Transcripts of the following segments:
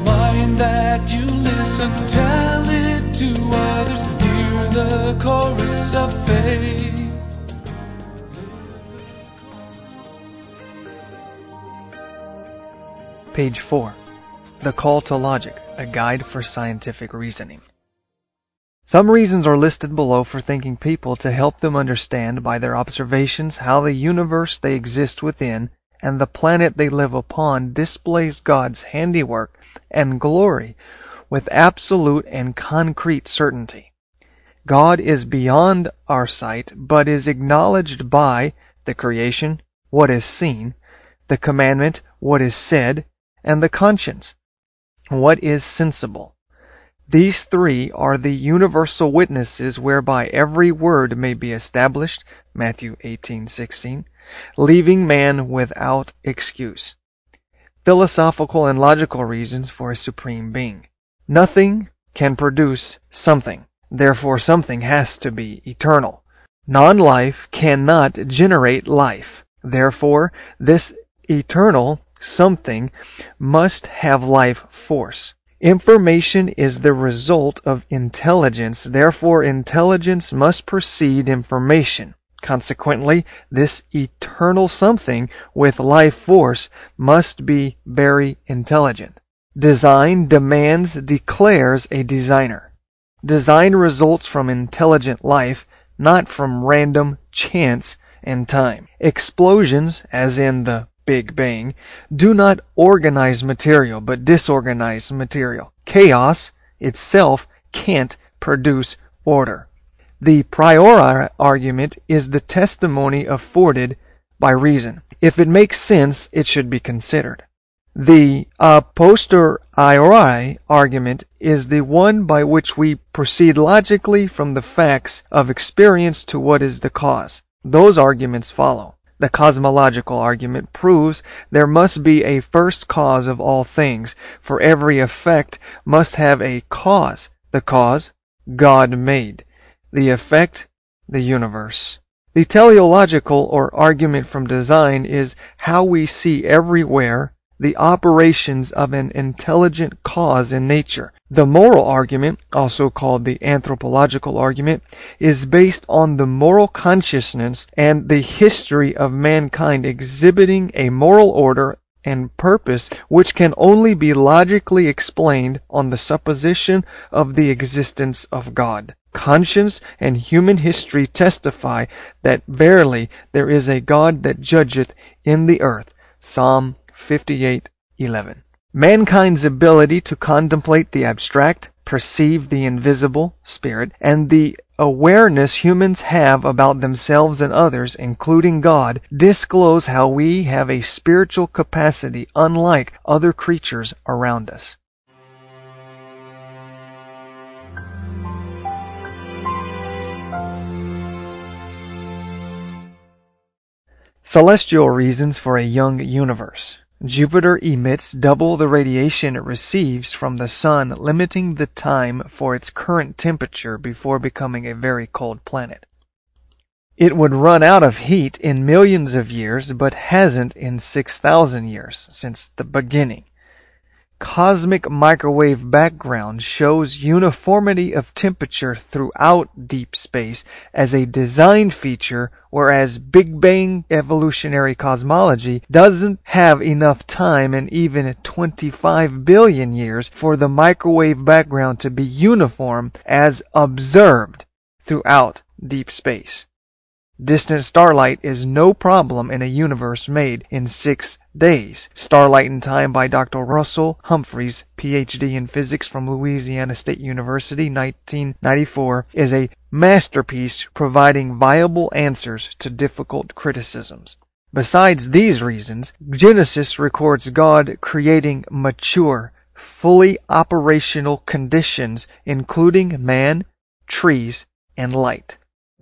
mind that you listen, tell it to others, hear the chorus of faith. Page 4. The Call to Logic, a Guide for Scientific Reasoning. Some reasons are listed below for thinking people to help them understand by their observations how the universe they exist within and the planet they live upon displays God's handiwork and glory with absolute and concrete certainty. God is beyond our sight, but is acknowledged by the creation, what is seen, the commandment, what is said, and the conscience, what is sensible. These three are the universal witnesses whereby every word may be established, Matthew 18:16, leaving man without excuse. Philosophical and logical reasons for a supreme being. Nothing can produce something, therefore something has to be eternal. Non-life cannot generate life, therefore this eternal something must have life force. Information is the result of intelligence, therefore intelligence must precede information. Consequently, this eternal something with life force must be very intelligent. Design declares a designer. Design results from intelligent life, not from random chance and time. Explosions, as in the Big Bang, do not organize material, but disorganize material. Chaos itself can't produce order. The priori argument is the testimony afforded by reason. If it makes sense, it should be considered. The a posteriori argument is the one by which we proceed logically from the facts of experience to what is the cause. Those arguments follow. The cosmological argument proves there must be a first cause of all things, for every effect must have a cause. The cause, God made. The effect, the universe. The teleological or argument from design is how we see everywhere the operations of an intelligent cause in nature. The moral argument, also called the anthropological argument, is based on the moral consciousness and the history of mankind exhibiting a moral order and purpose which can only be logically explained on the supposition of the existence of God. Conscience and human history testify that verily there is a God that judgeth in the earth. Psalm 58:11. Mankind's ability to contemplate the abstract, perceive the invisible, spirit, and the awareness humans have about themselves and others, including God, disclose how we have a spiritual capacity unlike other creatures around us. Celestial reasons for a young universe. Jupiter emits double the radiation it receives from the Sun, limiting the time for its current temperature before becoming a very cold planet. It would run out of heat in millions of years, but hasn't in 6,000 years, since the beginning. Cosmic microwave background shows uniformity of temperature throughout deep space as a design feature, whereas Big Bang evolutionary cosmology doesn't have enough time in even 25 billion years for the microwave background to be uniform as observed throughout deep space. Distant starlight is no problem in a universe made in 6 days. Starlight in Time by Dr. Russell Humphreys, Ph.D. in physics from Louisiana State University, 1994, is a masterpiece providing viable answers to difficult criticisms. Besides these reasons, Genesis records God creating mature, fully operational conditions, including man, trees, and light.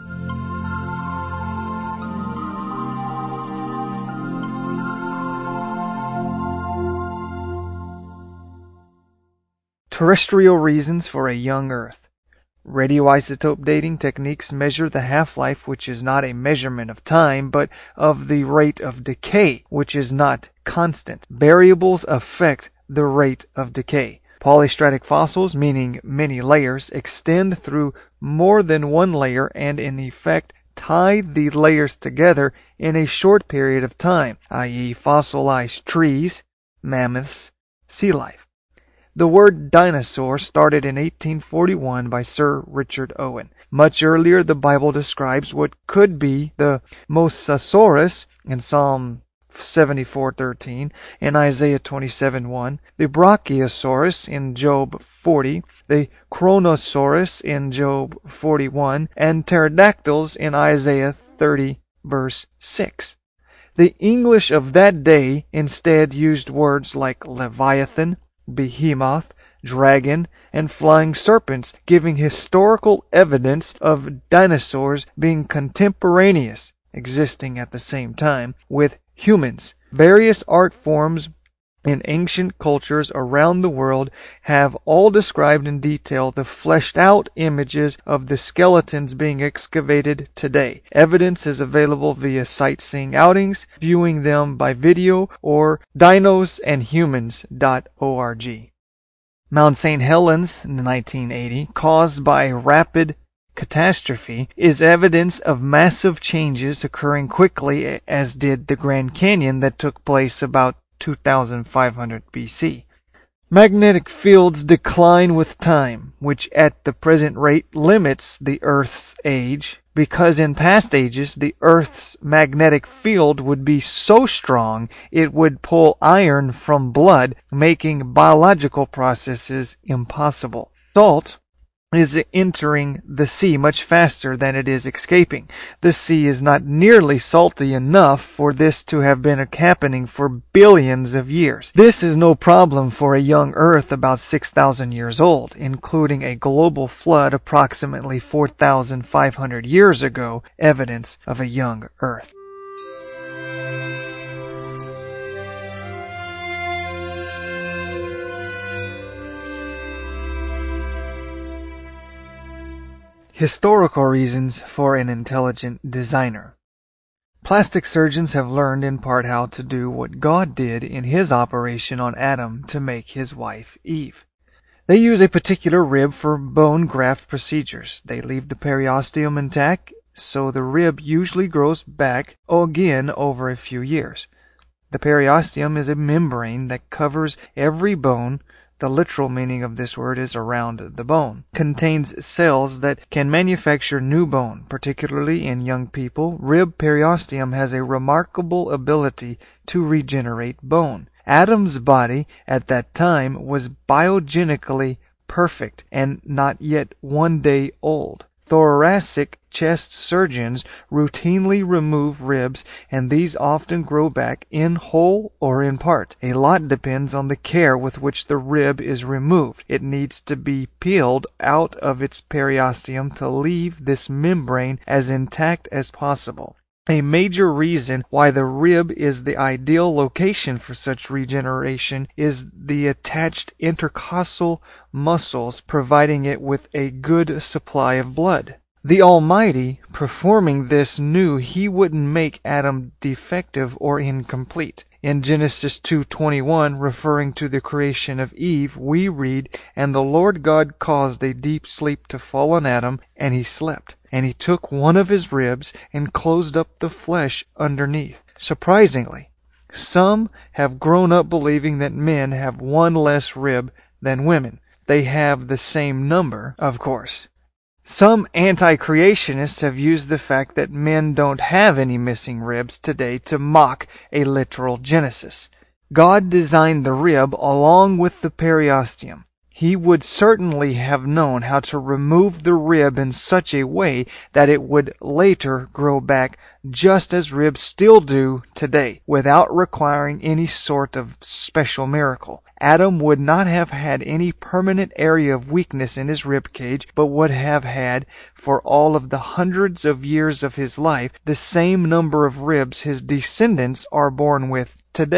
Terrestrial reasons for a young Earth. Radioisotope dating techniques measure the half-life, which is not a measurement of time, but of the rate of decay, which is not constant. Variables affect the rate of decay. Polystratic fossils, meaning many layers, extend through more than one layer and in effect tie the layers together in a short period of time, i.e. fossilized trees, mammoths, sea life. The word dinosaur started in 1841 by Sir Richard Owen. Much earlier, the Bible describes what could be the Mosasaurus in Psalm 74:13, in Isaiah 27:1, the Brachiosaurus in Job 40, the Chronosaurus in Job 41, and pterodactyls in Isaiah 30, verse 6. The English of that day instead used words like Leviathan, behemoth, dragon, and flying serpents, giving historical evidence of dinosaurs being contemporaneous, existing at the same time, with humans. Various art forms in ancient cultures around the world have all described in detail the fleshed-out images of the skeletons being excavated today. Evidence is available via sightseeing outings, viewing them by video, or dinosandhumans.org. Mount St. Helens in 1980, caused by rapid catastrophe, is evidence of massive changes occurring quickly, as did the Grand Canyon that took place about 2500 BC. Magnetic fields decline with time, which at the present rate limits the Earth's age, because in past ages the Earth's magnetic field would be so strong it would pull iron from blood, making biological processes impossible. Salt is entering the sea much faster than it is escaping. The sea is not nearly salty enough for this to have been happening for billions of years. This is no problem for a young Earth about 6,000 years old, including a global flood approximately 4,500 years ago, evidence of a young Earth. Historical reasons for an intelligent designer. Plastic surgeons have learned in part how to do what God did in his operation on Adam to make his wife Eve. They use a particular rib for bone graft procedures. They leave the periosteum intact, so the rib usually grows back again over a few years. The periosteum is a membrane that covers every bone. The literal meaning of this word is around the bone. Contains cells that can manufacture new bone, particularly in young people. Rib periosteum has a remarkable ability to regenerate bone. Adam's body at that time was biogenically perfect and not yet 1 day old. Thoracic chest surgeons routinely remove ribs, and these often grow back in whole or in part. A lot depends on the care with which the rib is removed. It needs to be peeled out of its periosteum to leave this membrane as intact as possible. A major reason why the rib is the ideal location for such regeneration is the attached intercostal muscles, providing it with a good supply of blood. The Almighty, performing this, knew he wouldn't make Adam defective or incomplete. In Genesis 2:21, referring to the creation of Eve, we read, "And the Lord God caused a deep sleep to fall on Adam, and he slept. And he took one of his ribs and closed up the flesh underneath." Surprisingly, some have grown up believing that men have one less rib than women. They have the same number, of course. Some anti-creationists have used the fact that men don't have any missing ribs today to mock a literal Genesis. God designed the rib along with the periosteum. He would certainly have known how to remove the rib in such a way that it would later grow back just as ribs still do today, without requiring any sort of special miracle. Adam would not have had any permanent area of weakness in his rib cage, but would have had, for all of the hundreds of years of his life, the same number of ribs his descendants are born with today.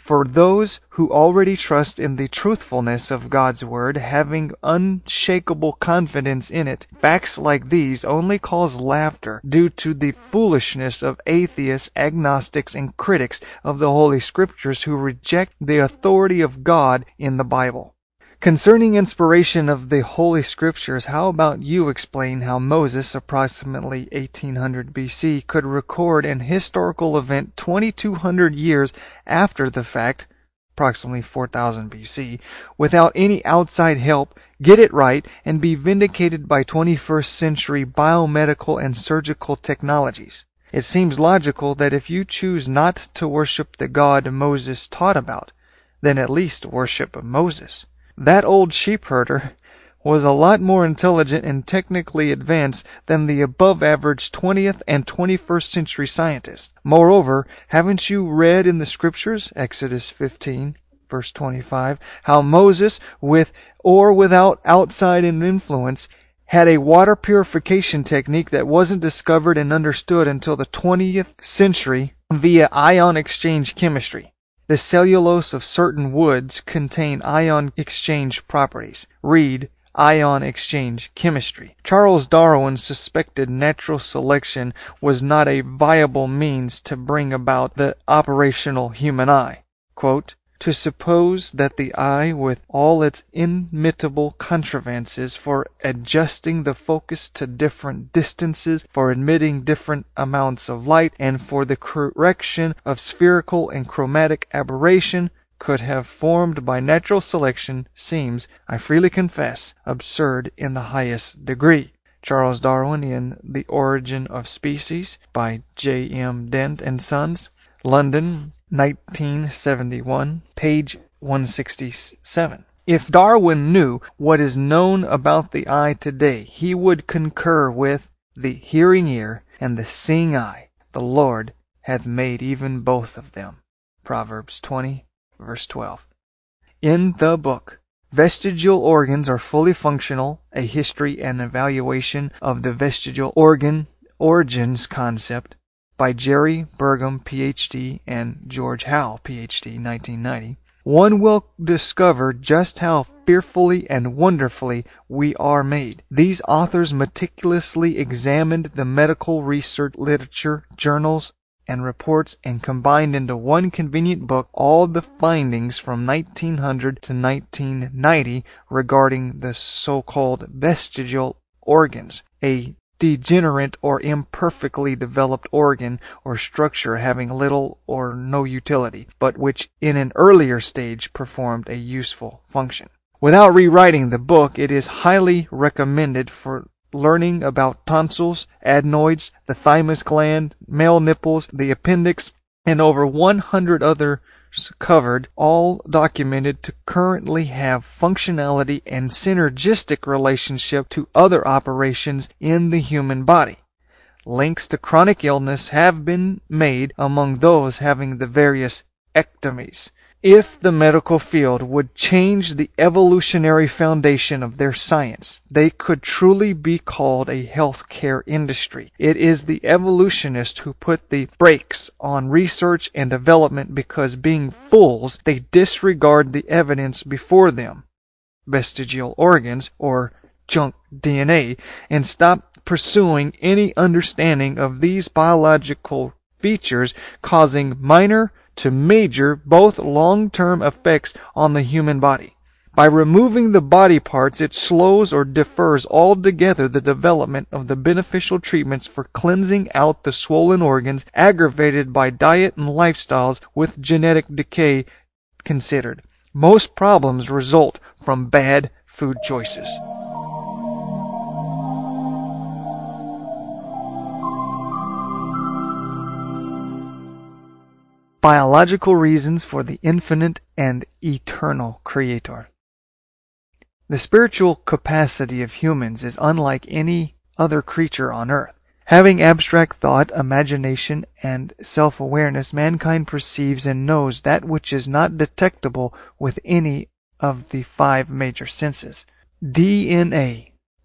For those who already trust in the truthfulness of God's Word, having unshakable confidence in it, facts like these only cause laughter due to the foolishness of atheists, agnostics, and critics of the Holy Scriptures who reject the authority of God in the Bible. Concerning inspiration of the Holy Scriptures, how about you explain how Moses, approximately 1800 BC, could record an historical event 2200 years after the fact, approximately 4000 BC, without any outside help, get it right, and be vindicated by 21st century biomedical and surgical technologies? It seems logical that if you choose not to worship the God Moses taught about, then at least worship Moses. That old sheepherder was a lot more intelligent and technically advanced than the above-average 20th and 21st century scientists. Moreover, haven't you read in the Scriptures, Exodus 15, verse 25, how Moses, with or without outside influence, had a water purification technique that wasn't discovered and understood until the 20th century via ion exchange chemistry. The cellulose of certain woods contain ion exchange properties. Read Ion Exchange Chemistry. Charles Darwin suspected natural selection was not a viable means to bring about the operational human eye. Quote, to suppose that the eye, with all its inimitable contrivances for adjusting the focus to different distances, for admitting different amounts of light, and for the correction of spherical and chromatic aberration, could have formed by natural selection, seems, I freely confess, absurd in the highest degree. Charles Darwin in The Origin of Species by J. M. Dent and Sons, London, 1971, page 167. If Darwin knew what is known about the eye today, he would concur with the hearing ear and the seeing eye. The Lord hath made even both of them. Proverbs 20, verse 12. In the book, Vestigial Organs Are Fully Functional, A History and Evaluation of the Vestigial Origins Concept, by Jerry Burgum, Ph.D., and George Howe, Ph.D., 1990, one will discover just how fearfully and wonderfully we are made. These authors meticulously examined the medical research literature, journals, and reports and combined into one convenient book all the findings from 1900 to 1990 regarding the so-called vestigial organs, a degenerate or imperfectly developed organ or structure having little or no utility, but which in an earlier stage performed a useful function. Without rewriting the book, it is highly recommended for learning about tonsils, adenoids, the thymus gland, male nipples, the appendix, and over 100 others covered, all documented to currently have functionality and synergistic relationship to other operations in the human body. Links to chronic illness have been made among those having the various ectomies. If the medical field would change the evolutionary foundation of their science, they could truly be called a healthcare industry. It is the evolutionists who put the brakes on research and development because, being fools, they disregard the evidence before them, vestigial organs or junk DNA, and stop pursuing any understanding of these biological features causing minor to major, both long-term effects on the human body. By removing the body parts, it slows or defers altogether the development of the beneficial treatments for cleansing out the swollen organs aggravated by diet and lifestyles with genetic decay considered. Most problems result from bad food choices. Biological reasons for the infinite and eternal Creator. The spiritual capacity of humans is unlike any other creature on earth. Having abstract thought, imagination, and self-awareness, mankind perceives and knows that which is not detectable with any of the 5 major senses. DNA,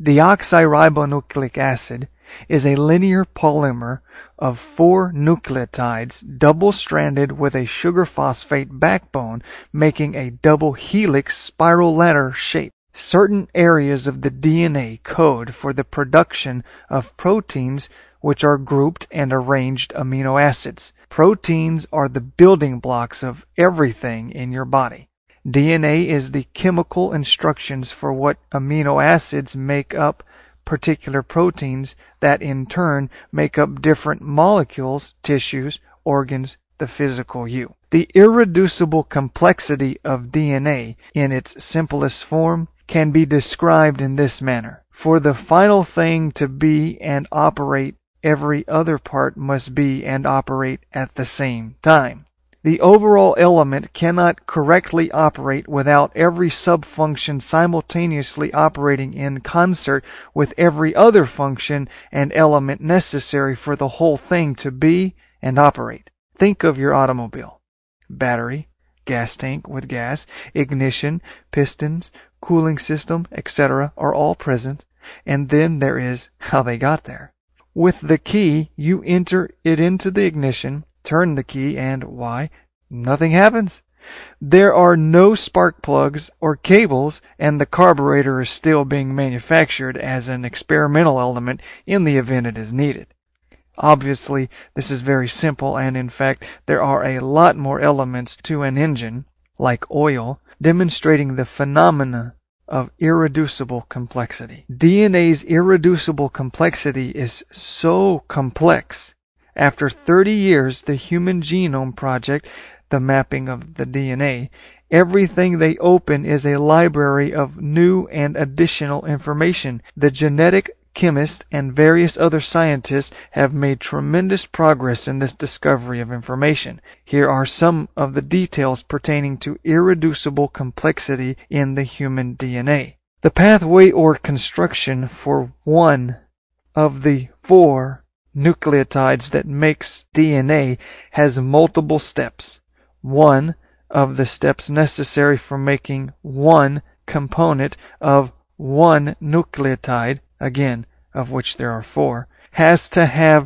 Deoxyribonucleic acid is a linear polymer of 4 nucleotides double-stranded with a sugar phosphate backbone, making a double helix spiral ladder shape. Certain areas of the DNA code for the production of proteins, which are grouped and arranged amino acids. Proteins are the building blocks of everything in your body. DNA is the chemical instructions for what amino acids make up particular proteins that in turn make up different molecules, tissues, organs, the physical you. The irreducible complexity of DNA in its simplest form can be described in this manner. For the final thing to be and operate, every other part must be and operate at the same time. The overall element cannot correctly operate without every subfunction simultaneously operating in concert with every other function and element necessary for the whole thing to be and operate. Think of your automobile. Battery, gas tank with gas, ignition, pistons, cooling system, etc. are all present, and then there is how they got there. With the key, you enter it into the ignition, turn the key, and why? Nothing happens. There are no spark plugs or cables, and the carburetor is still being manufactured as an experimental element in the event it is needed. Obviously, this is very simple, and in fact, there are a lot more elements to an engine, like oil, demonstrating the phenomena of irreducible complexity. DNA's irreducible complexity is so complex. After 30 years, the Human Genome Project, the mapping of the DNA, everything they open is a library of new and additional information. The genetic chemists and various other scientists have made tremendous progress in this discovery of information. Here are some of the details pertaining to irreducible complexity in the human DNA. The pathway or construction for one of the 4 nucleotides that makes DNA has multiple steps. One of the steps necessary for making one component of one nucleotide, again, of which there are 4, has to have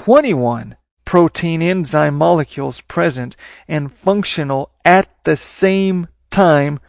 21 protein enzyme molecules present and functional at the same time,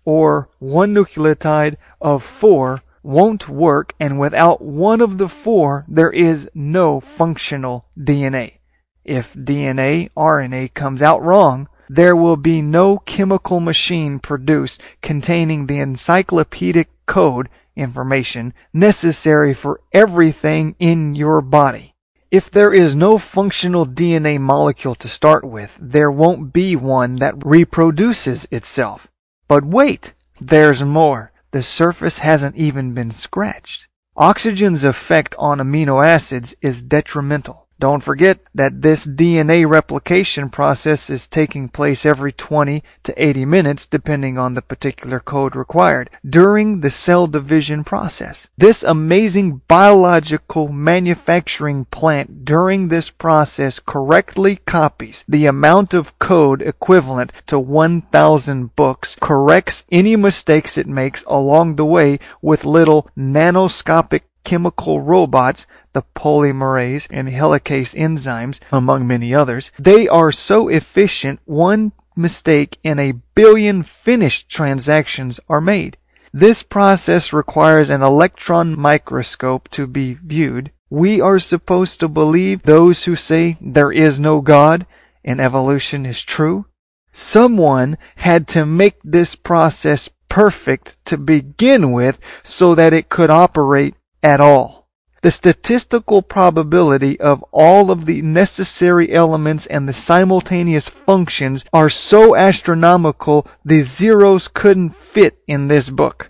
or one nucleotide of 4 won't work, and without one of the 4, there is no functional DNA. If DNA, RNA comes out wrong, there will be no chemical machine produced containing the encyclopedic code information necessary for everything in your body. If there is no functional DNA molecule to start with, there won't be one that reproduces itself. But wait, there's more. The surface hasn't even been scratched. Oxygen's effect on amino acids is detrimental. Don't forget that this DNA replication process is taking place every 20 to 80 minutes depending on the particular code required during the cell division process. This amazing biological manufacturing plant during this process correctly copies the amount of code equivalent to 1,000 books, corrects any mistakes it makes along the way with little nanoscopic chemical robots, the polymerase and helicase enzymes, among many others. They are so efficient, one mistake in a billion finished transactions are made. This process requires an electron microscope to be viewed. We are supposed to believe those who say there is no God and evolution is true. Someone had to make this process perfect to begin with so that it could operate at all. The statistical probability of all of the necessary elements and the simultaneous functions are so astronomical the zeros couldn't fit in this book.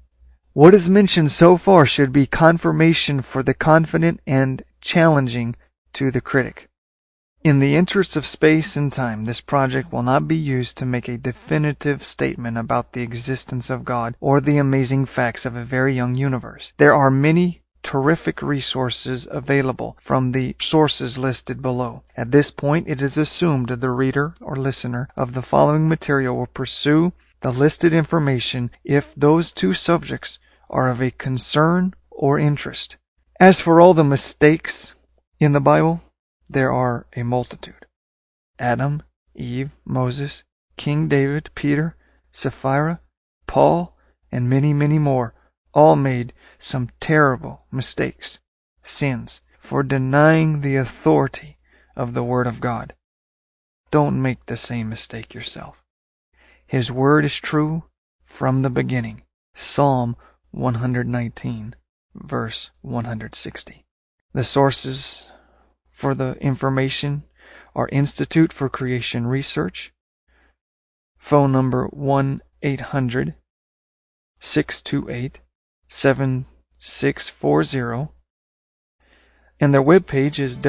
What is mentioned so far should be confirmation for the confident and challenging to the critic. In the interests of space and time, this project will not be used to make a definitive statement about the existence of God or the amazing facts of a very young universe. There are many terrific resources available from the sources listed below. At this point, it is assumed that the reader or listener of the following material will pursue the listed information if those 2 subjects are of a concern or interest. As for all the mistakes in the Bible, there are a multitude. Adam, Eve, Moses, King David, Peter, Sapphira, Paul, and many, many more all made some terrible mistakes, sins, for denying the authority of the Word of God. Don't make the same mistake yourself. His Word is true from the beginning. Psalm 119, verse 160. The sources for the information are Institute for Creation Research, phone number 1-800-628-7640, and their webpage is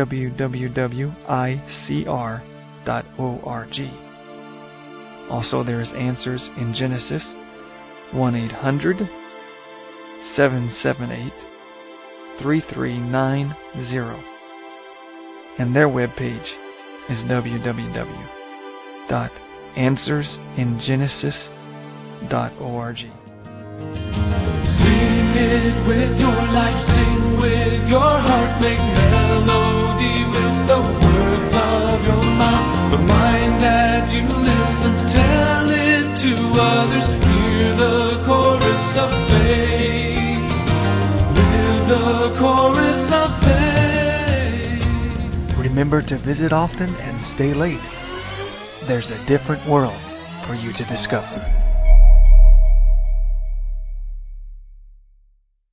www.icr.org. Also, there is Answers in Genesis, 1-800-778-3390, and their webpage is www.answersingenesis.org. Sing it with your life, sing with your heart, make melody with the words of your mouth. The mind that you listen, tell it to others, hear the chorus of faith, live the chorus of faith. Remember to visit often and stay late. There's a different world for you to discover.